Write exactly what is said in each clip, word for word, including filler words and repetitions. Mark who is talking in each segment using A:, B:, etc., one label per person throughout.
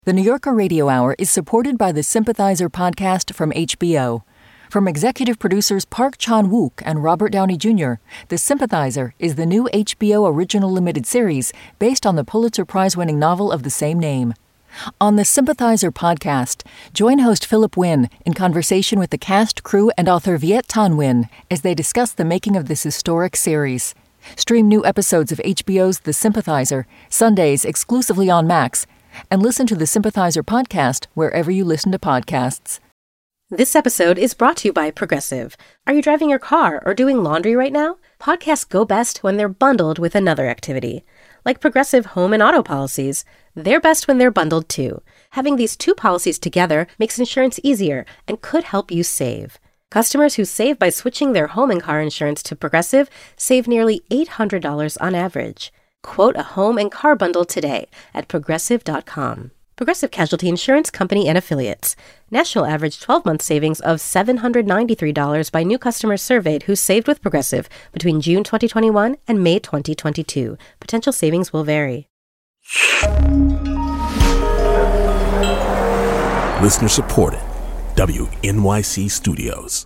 A: The New Yorker Radio Hour is supported by the Sympathizer podcast from H B O. From executive producers Park Chan-wook and Robert Downey Junior, The Sympathizer is the new H B O original limited series based on the Pulitzer Prize-winning novel of the same name. On the Sympathizer podcast, join host Philip Wynn in conversation with the cast, crew, and author Viet Thanh Nguyen as they discuss the making of this historic series. Stream new episodes of H B O's The Sympathizer, Sundays exclusively on Max, and listen to the Sympathizer podcast wherever you listen to podcasts.
B: This episode is brought to you by Progressive. Are you driving your car or doing laundry right now? Podcasts go best when they're bundled with another activity. Like Progressive home and auto policies, they're best when they're bundled too. Having these two policies together makes insurance easier and could help you save. Customers who save by switching their home and car insurance to Progressive save nearly eight hundred dollars on average. Quote a home and car bundle today at progressive dot com. Progressive Casualty Insurance Company and Affiliates. National average twelve-month savings of seven hundred ninety-three dollars by new customers surveyed who saved with Progressive between June twenty twenty-one and May twenty twenty-two. Potential savings will vary.
C: Listener supported. W N Y C Studios.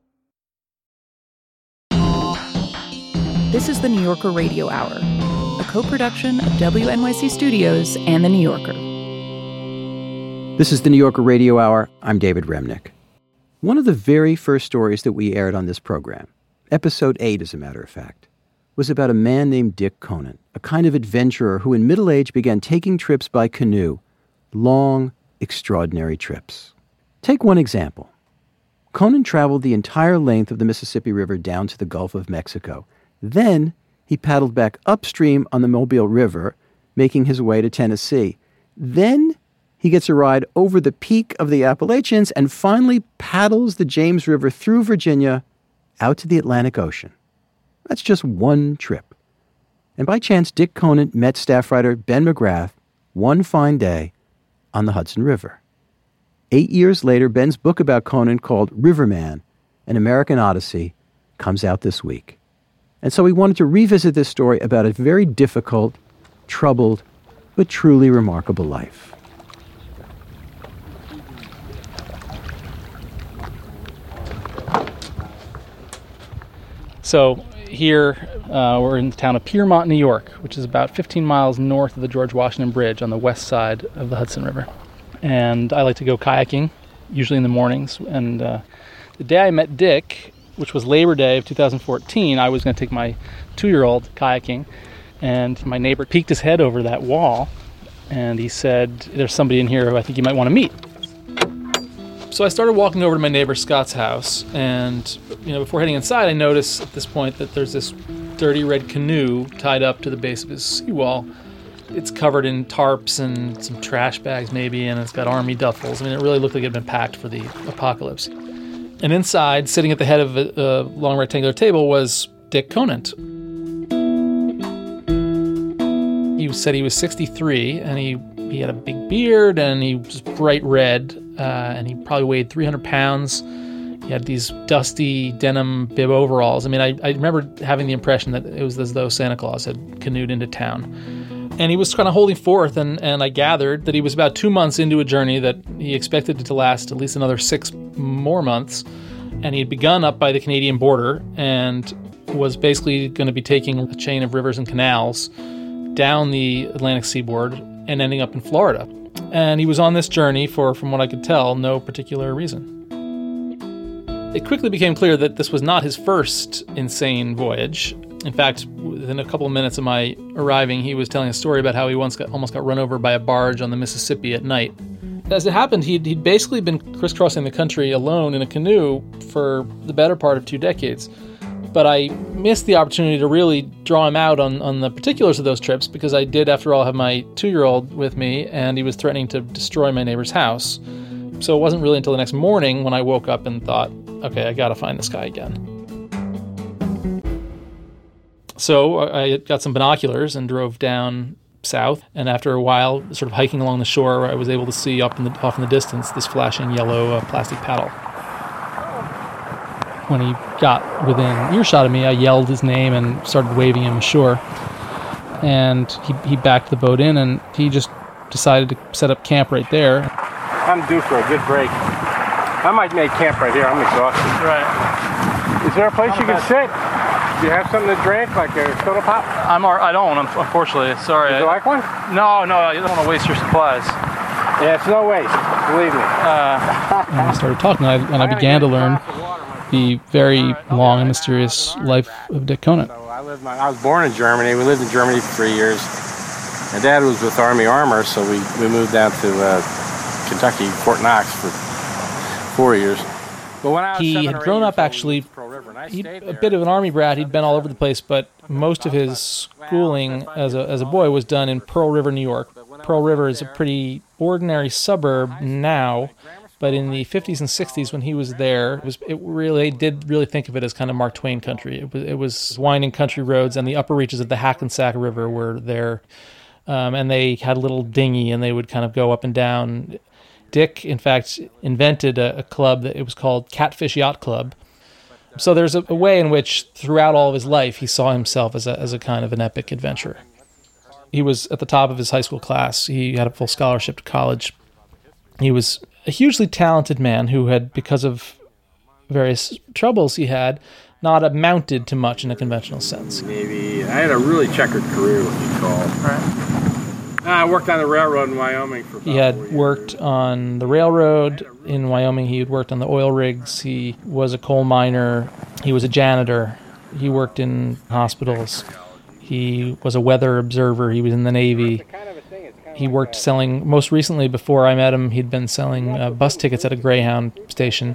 D: This is the New Yorker Radio Hour, a co-production of W N Y C Studios and The New Yorker.
E: This is the New Yorker Radio Hour. I'm David Remnick. One of the very first stories that we aired on this program, episode eight as a matter of fact, was about a man named Dick Conant, a kind of adventurer who in middle age began taking trips by canoe, long, extraordinary trips. Take one example. Conant traveled the entire length of the Mississippi River down to the Gulf of Mexico. Then he paddled back upstream on the Mobile River, making his way to Tennessee. Then he gets a ride over the peak of the Appalachians and finally paddles the James River through Virginia out to the Atlantic Ocean. That's just one trip. And by chance, Dick Conant met staff writer Ben McGrath one fine day on the Hudson River. Eight years later, Ben's book about Conant called Riverman, An American Odyssey, comes out this week. And so we wanted to revisit this story about a very difficult, troubled, but truly remarkable life.
F: So here uh, we're in the town of Piermont, New York, which is about fifteen miles north of the George Washington Bridge on the west side of the Hudson River. And I like to go kayaking, usually in the mornings. And uh, the day I met Dick, which was Labor Day of two thousand fourteen, I was going to take my two-year-old kayaking. And my neighbor peeked his head over that wall, and he said, "There's somebody in here who I think you might want to meet." So I started walking over to my neighbor Scott's house, and you know, before heading inside, I noticed at this point that there's this dirty red canoe tied up to the base of his seawall. It's covered in tarps and some trash bags maybe, and it's got army duffels. I mean, it really looked like it had been packed for the apocalypse. And inside, sitting at the head of a, a long rectangular table, was Dick Conant. He said he was sixty-three, and he, he had a big beard, and he was bright red, uh, and he probably weighed three hundred pounds. He had these dusty denim bib overalls. I mean, I, I remember having the impression that it was as though Santa Claus had canoed into town. And he was kind of holding forth, and, and I gathered that he was about two months into a journey that he expected it to last at least another six more months. And he had begun up by the Canadian border and was basically going to be taking a chain of rivers and canals down the Atlantic seaboard and ending up in Florida. And he was on this journey for, from what I could tell, no particular reason. It quickly became clear that this was not his first insane voyage. In fact, within a couple of minutes of my arriving, he was telling a story about how he once got, almost got run over by a barge on the Mississippi at night. As it happened, he'd, he'd basically been crisscrossing the country alone in a canoe for the better part of two decades. But I missed the opportunity to really draw him out on, on the particulars of those trips because I did, after all, have my two-year-old with me, and he was threatening to destroy my neighbor's house. So it wasn't really until the next morning when I woke up and thought, okay, I gotta find this guy again. So I got some binoculars and drove down south, and after a while, sort of hiking along the shore, I was able to see up in the, off in the distance this flashing yellow uh, plastic paddle. When he got within earshot of me, I yelled his name and started waving him ashore. And he, he backed the boat in, and he just decided to set up camp right there.
G: I'm due for a good break. I might make camp right here. I'm exhausted.
H: Right.
G: Is there a place you can sit? Do you have something to drink, like a soda pop?
H: I'm. I don't, unfortunately. Sorry.
G: Would you like one?
H: No, no. You don't want to waste your supplies.
G: Yeah, it's no waste. Believe me.
H: Uh,
F: and I started talking, and I, and I began to learn the very long and mysterious life of Dick Conant.
G: So I, lived my, I was born in Germany. We lived in Germany for three years. My dad was with Army Armor, so we, we moved down to uh, Kentucky, Fort Knox, for four years. But when I was
F: he had grown up, actually, he, a bit of an Army brat. He'd been all over the place, but most of his schooling as a as a boy was done in Pearl River, New York. Pearl River is a pretty ordinary suburb now, but in the fifties and sixties when he was there, it was it really they did really think of it as kind of Mark Twain country. It was, it was winding country roads, and the upper reaches of the Hackensack River were there, um, and they had a little dinghy, and they would kind of go up and down. Dick, in fact, invented a, a club that it was called Catfish Yacht Club. So there's a, a way in which throughout all of his life he saw himself as a as a kind of an epic adventurer. He was at the top of his high school class. He had a full scholarship to college. He was a hugely talented man who had, because of various troubles he had, not amounted to much in a conventional sense.
G: Maybe I had a really checkered career, what you call.
H: right.
G: I worked on the railroad in Wyoming for about
F: He had
G: four years.
F: worked on the railroad in Wyoming. He had worked on the oil rigs. He was a coal miner. He was a janitor. He worked in hospitals. He was a weather observer. He was in the Navy. He worked selling, most recently before I met him, he'd been selling uh, bus tickets at a Greyhound station.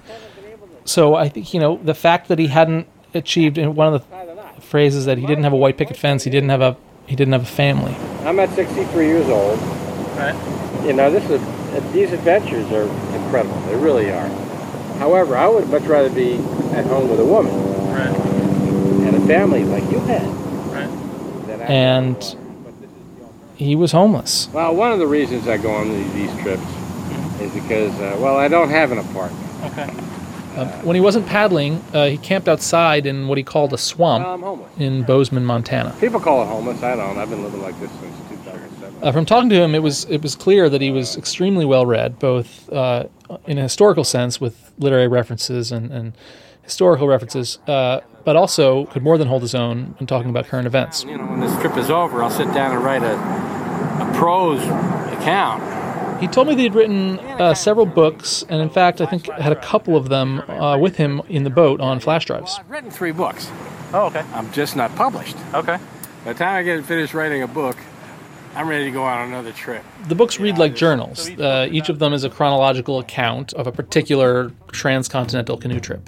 F: So I think, you know, the fact that he hadn't achieved, in one of the phrases that he didn't have a white picket fence, he didn't have a he didn't have a family.
G: I'm at sixty-three years old.
H: Right.
G: You know, this is these adventures are incredible. They really are. However, I would much rather be at home with a woman
H: Right.
G: and a family like you had.
H: Right.
G: than I
F: And
G: had. But this is the alternative.
F: he was homeless.
G: Well, one of the reasons I go on these, these trips is because, uh, well, I don't have an apartment.
H: Okay.
F: Uh, when he wasn't paddling, uh, he camped outside in what he called a swamp
G: Well, I'm homeless.
F: in Bozeman, Montana.
G: People call it homeless. I don't. I've been living like this since two thousand seven.
F: Uh, from talking to him, it was it was clear that he was extremely well read, both uh, in a historical sense with literary references and, and historical references, uh, but also could more than hold his own when talking about current events.
G: You know, when this trip is over, I'll sit down and write a, a prose account.
F: He told me that he'd written uh, several books, and in fact, I think had a couple of them uh, with him in the boat on flash drives.
G: Well, I've written three books.
H: Oh, okay.
G: I'm just not published.
H: Okay.
G: By the time I get finished writing a book, I'm ready to go on another trip.
F: The books read like journals. Uh, each of them is a chronological account of a particular transcontinental canoe trip.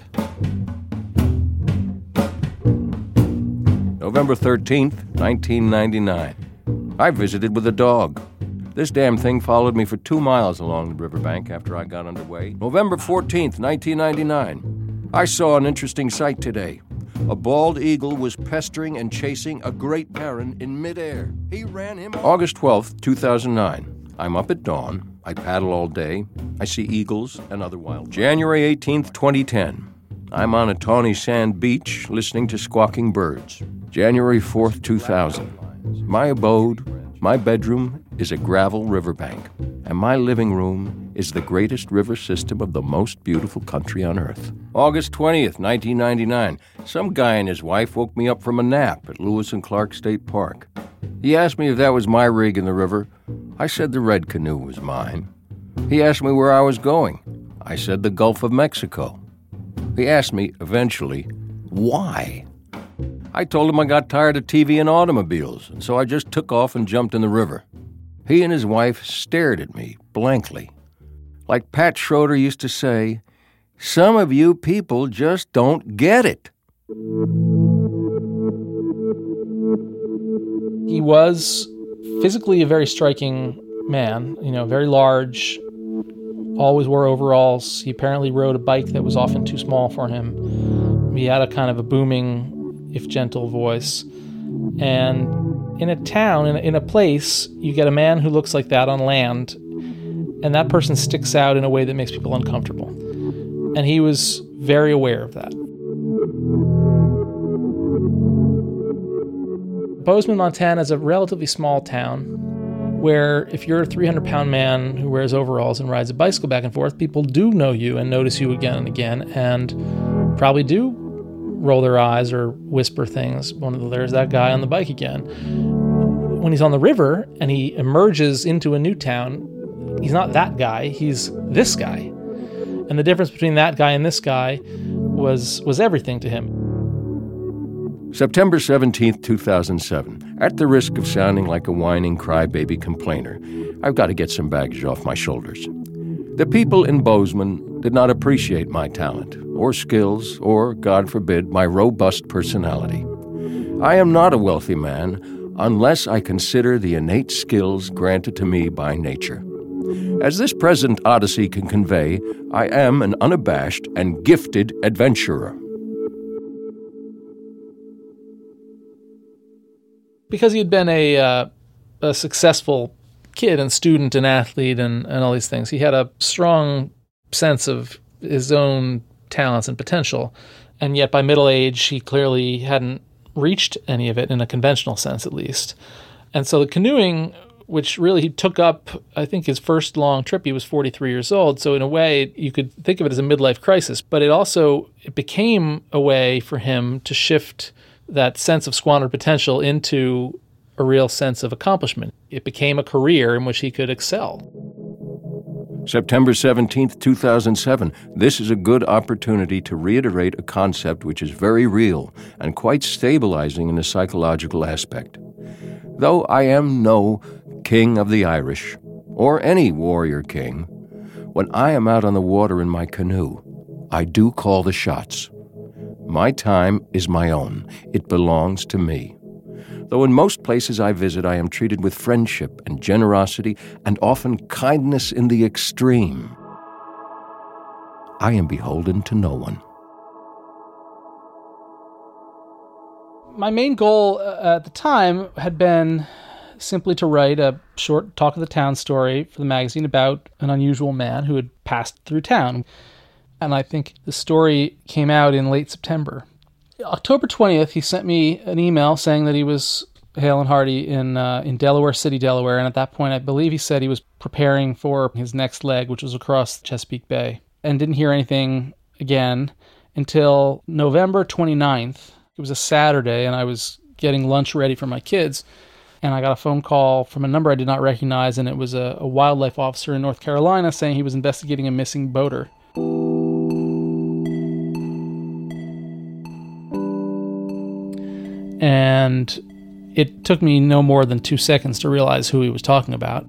I: November thirteenth, nineteen ninety-nine. I visited with a dog. This damn thing followed me for two miles along the riverbank after I got underway. November fourteenth, nineteen ninety-nine. I saw an interesting sight today. A bald eagle was pestering and chasing a great heron in midair. He ran him... August twelfth, two thousand nine. I'm up at dawn. I paddle all day. I see eagles and other wild... January eighteenth, twenty ten. I'm on a tawny sand beach listening to squawking birds. January fourth, two thousand. My abode, my bedroom, is a gravel riverbank, and my living room is the greatest river system of the most beautiful country on earth. August twentieth, nineteen ninety-nine. Some guy and his wife woke me up from a nap at Lewis and Clark State Park. He asked me if that was my rig in the river. I said the red canoe was mine. He asked me where I was going. I said the Gulf of Mexico. He asked me, eventually, why? I told him I got tired of T V and automobiles, and so I just took off and jumped in the river. He and his wife stared at me blankly. Like Pat Schroeder used to say, some of you people just don't get it.
F: He was physically a very striking man, you know, very large, always wore overalls. He apparently rode a bike that was often too small for him. He had a kind of a booming, if gentle, voice. And in a town, in a, in a place, you get a man who looks like that on land, and that person sticks out in a way that makes people uncomfortable. And he was very aware of that. Bozeman, Montana is a relatively small town. where if you're a three hundred pound man who wears overalls and rides a bicycle back and forth, people do know you and notice you again and again and probably do roll their eyes or whisper things. One of the, there's that guy on the bike again. When he's on the river and he emerges into a new town, he's not that guy, he's this guy. And the difference between that guy and this guy was was everything to him.
I: September seventeenth, two thousand seven. At the risk of sounding like a whining crybaby complainer, I've got to get some baggage off my shoulders. The people in Bozeman did not appreciate my talent, or skills, or, God forbid, my robust personality. I am not a wealthy man unless I consider the innate skills granted to me by nature. As this present odyssey can convey, I am an unabashed and gifted adventurer.
F: Because he had been a uh, a successful kid and student and athlete and, and all these things, he had a strong sense of his own talents and potential. And yet by middle age, he clearly hadn't reached any of it in a conventional sense, at least. And so the canoeing, which really he took up, I think his first long trip, he was forty-three years old. So in a way, you could think of it as a midlife crisis. But it also it became a way for him to shift that sense of squandered potential into a real sense of accomplishment. It became a career in which he could excel.
I: September seventeenth, two thousand seven. This is a good opportunity to reiterate a concept which is very real and quite stabilizing in a psychological aspect. Though I am no king of the Irish, or any warrior king, when I am out on the water in my canoe, I do call the shots. My time is my own. It belongs to me. Though in most places I visit, I am treated with friendship and generosity and often kindness in the extreme, I am beholden to no one.
F: My main goal uh, at the time had been simply to write a short talk of the town story for the magazine about an unusual man who had passed through town. And I think the story came out in late September. October twentieth, he sent me an email saying that he was hale and hearty in uh, in Delaware City, Delaware. And at that point, I believe he said he was preparing for his next leg, which was across Chesapeake Bay. And didn't hear anything again until November twenty-ninth. It was a Saturday, and I was getting lunch ready for my kids. And I got a phone call from a number I did not recognize, and it was a, a wildlife officer in North Carolina saying he was investigating a missing boater. And it took me no more than two seconds to realize who he was talking about.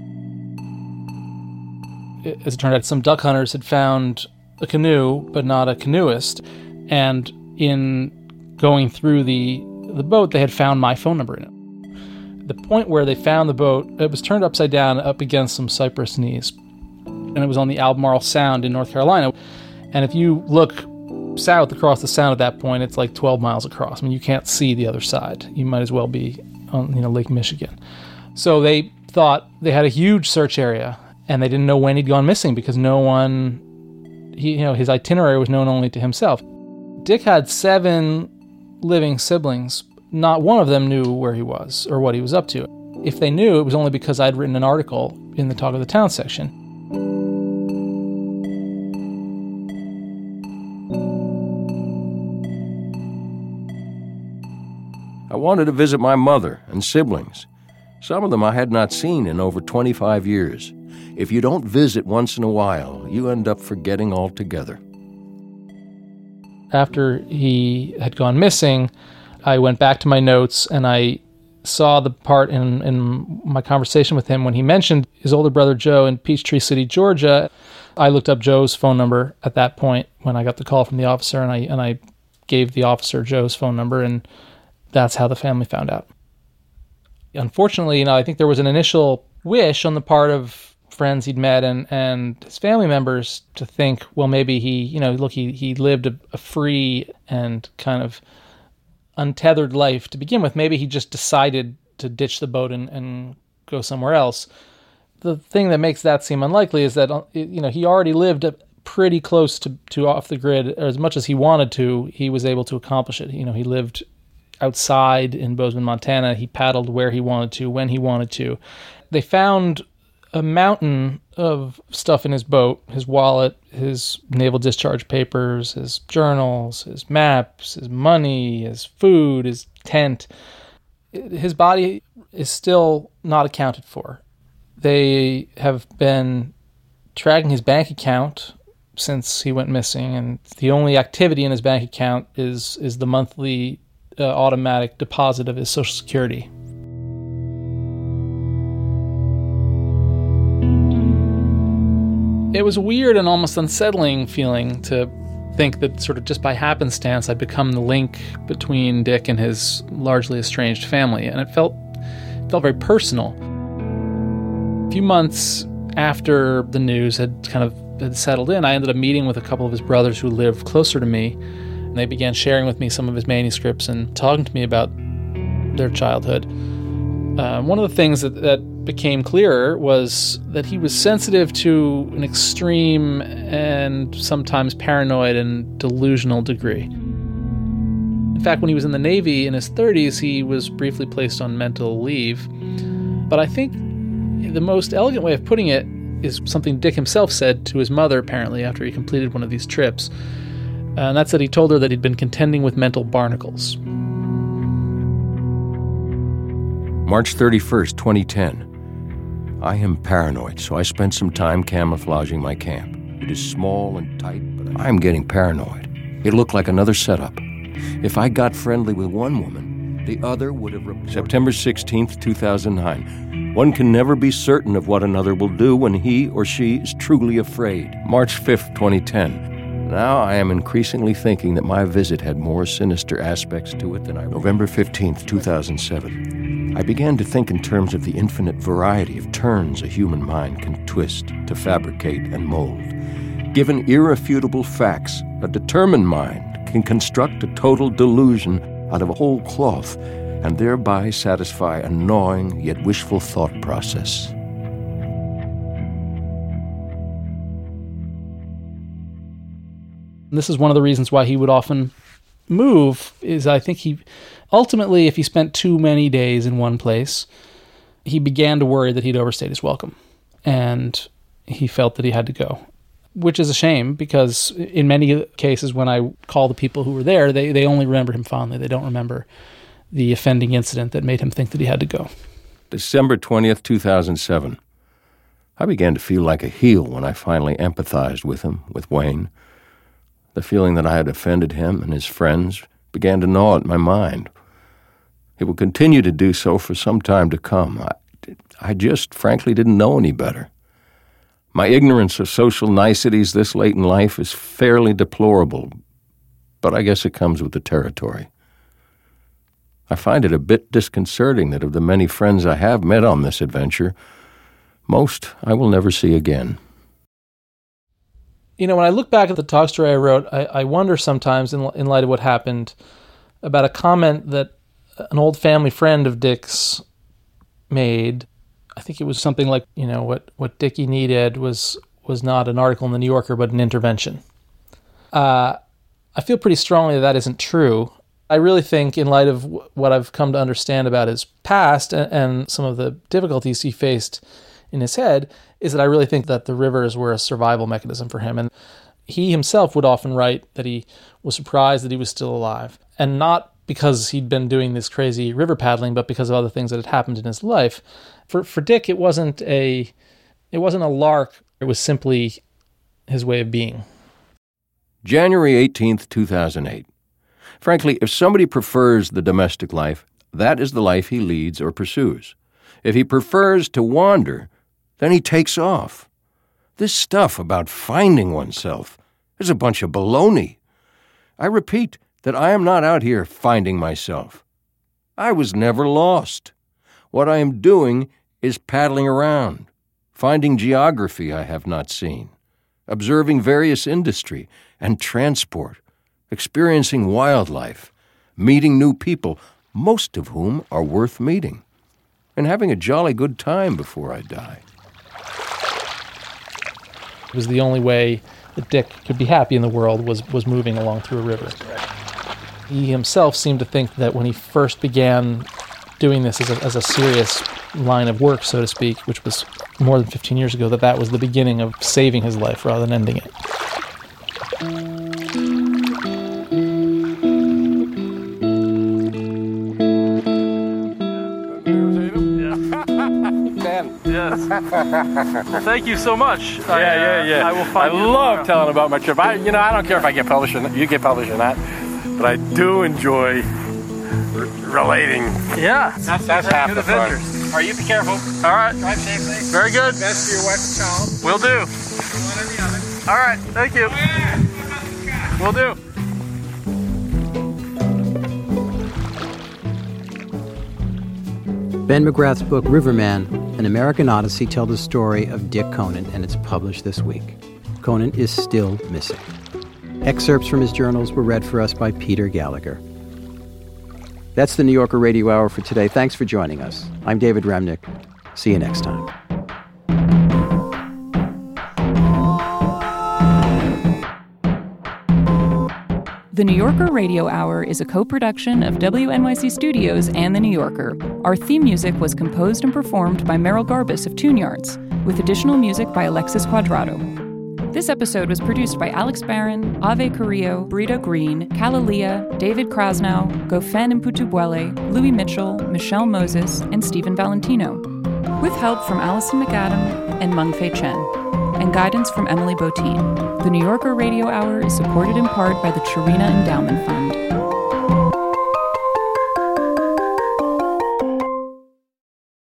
F: As it turned out, some duck hunters had found a canoe, but not a canoeist. And in going through the, the boat, they had found my phone number in it. The point where they found the boat, it was turned upside down up against some cypress knees. And it was on the Albemarle Sound in North Carolina. And if you look south across the sound at that point, it's like twelve miles across. I mean, you can't see the other side. You might as well be on, you know, Lake Michigan. So they thought they had a huge search area, and they didn't know when he'd gone missing because no one, he, you know, his itinerary was known only to himself. Dick had seven living siblings. Not one of them knew where he was or what he was up to. If they knew, it was only because I'd written an article in the Talk of the Town section.
I: I wanted to visit my mother and siblings. Some of them I had not seen in over twenty-five years. If you don't visit once in a while, you end up forgetting altogether.
F: After he had gone missing, I went back to my notes and I saw the part in, in my conversation with him when he mentioned his older brother Joe in Peachtree City, Georgia. I looked up Joe's phone number at that point when I got the call from the officer, and I and I gave the officer Joe's phone number, and that's how the family found out. Unfortunately, you know, I think there was an initial wish on the part of friends he'd met and, and his family members to think, well, maybe he, you know, look, he, he lived a, a free and kind of untethered life to begin with. Maybe he just decided to ditch the boat and, and go somewhere else. The thing that makes that seem unlikely is that, you know, he already lived pretty close to, to off the grid. As much as he wanted to, he was able to accomplish it. You know, he lived outside in Bozeman, Montana. He paddled where he wanted to, when he wanted to. They found a mountain of stuff in his boat, his wallet, his naval discharge papers, his journals, his maps, his money, his food, his tent. His body is still not accounted for. They have been tracking his bank account since he went missing, and the only activity in his bank account is, is the monthly uh, automatic deposit of his Social Security. It was a weird and almost unsettling feeling to think that sort of just by happenstance I'd become the link between Dick and his largely estranged family, and it felt it felt very personal. A few months after the news had kind of had settled in, I ended up meeting with a couple of his brothers who lived closer to me, and they began sharing with me some of his manuscripts and talking to me about their childhood. Uh, one of the things that, that became clearer was that he was sensitive to an extreme and sometimes paranoid and delusional degree. In fact, when he was in the Navy in his thirties, he was briefly placed on mental leave. But I think the most elegant way of putting it is something Dick himself said to his mother, apparently, after he completed one of these trips. And that's that he told her that he'd been contending with mental barnacles.
I: March thirty-first, twenty ten. I am paranoid, so I spent some time camouflaging my camp. It is small and tight, but I'm getting paranoid. It looked like another setup. If I got friendly with one woman, the other would have... Rep- September sixteenth, two thousand nine. One can never be certain of what another will do when he or she is truly afraid. March fifth, twenty ten. Now I am increasingly thinking that my visit had more sinister aspects to it than I... November fifteenth, two thousand seven. I began to think in terms of the infinite variety of turns a human mind can twist to fabricate and mold. Given irrefutable facts, a determined mind can construct a total delusion out of a whole cloth and thereby satisfy a gnawing yet wishful thought process.
F: This is one of the reasons why he would often move, is I think he, ultimately, if he spent too many days in one place, he began to worry that he'd overstayed his welcome. And he felt that he had to go, which is a shame, because in many cases when I call the people who were there, they, they only remember him fondly. They don't remember the offending incident that made him think that he had to go.
I: December twentieth, two thousand seven. I began to feel like a heel when I finally empathized with him, with Wayne. The feeling that I had offended him and his friends began to gnaw at my mind. It will continue to do so for some time to come. I, I just, frankly, didn't know any better. My ignorance of social niceties this late in life is fairly deplorable, but I guess it comes with the territory. I find it a bit disconcerting that of the many friends I have met on this adventure, most I will never see again.
F: You know, when I look back at the talk story I wrote, I, I wonder sometimes, in, in light of what happened, about a comment that an old family friend of Dick's made. I think it was something like, you know, what, what Dickie needed was was not an article in the New Yorker, but an intervention. Uh, I feel pretty strongly that that isn't true. I really think, in light of w- what I've come to understand about his past and, and some of the difficulties he faced in his head, is that I really think that the rivers were a survival mechanism for him. And he himself would often write that he was surprised that he was still alive. And not because he'd been doing this crazy river paddling, but because of other things that had happened in his life. For for Dick, it wasn't a it wasn't a lark. It was simply his way of being.
I: January eighteenth, two thousand eight. Frankly, if somebody prefers the domestic life, that is the life he leads or pursues. If he prefers to wander, then he takes off. This stuff about finding oneself is a bunch of baloney. I repeat that I am not out here finding myself. I was never lost. What I am doing is paddling around, finding geography I have not seen, observing various industry and transport, experiencing wildlife, meeting new people, most of whom are worth meeting, and having a jolly good time before I die.
F: It was the only way that Dick could be happy in the world was, was moving along through a river. He himself seemed to think that when he first began doing this as a, as a serious line of work, so to speak, which was more than fifteen years ago, that that was the beginning of saving his life rather than ending it.
H: Yes. Well, thank you so much.
G: Yeah, I, uh, yeah, yeah.
H: I will find
G: I
H: you
G: love
H: tomorrow.
G: telling about my trip. I, you know, I don't care if I get published or not, you get published or not, but I do enjoy r- relating.
H: Yeah.
G: That's, that's half
H: good
G: the fun.
H: adventures.
G: All right, you be careful.
H: All right.
G: Drive safely.
H: Very good.
G: Best for your wife and child.
H: Will do.
G: One or the other.
H: All right. Thank you. Will do.
E: Ben McGrath's book, Riverman, An American Odyssey, tells the story of Dick Conan, and it's published this week. Conan is still missing. Excerpts from his journals were read for us by Peter Gallagher. That's the New Yorker Radio Hour for today. Thanks for joining us. I'm David Remnick. See you next time.
D: The New Yorker Radio Hour is a co-production of W N Y C Studios and The New Yorker. Our theme music was composed and performed by Merrill Garbus of Tune Yards, with additional music by Alexis Quadrado. This episode was produced by Alex Barron, Ave Carrillo, Brita Green, Kalalia, David Krasnow, Gofen Mputubwele, Louis Mitchell, Michelle Moses, and Stephen Valentino, with help from Allison McAdam and Mengfei Chen, and guidance from Emily Botein. The New Yorker Radio Hour is supported in part by the Chirina Endowment Fund.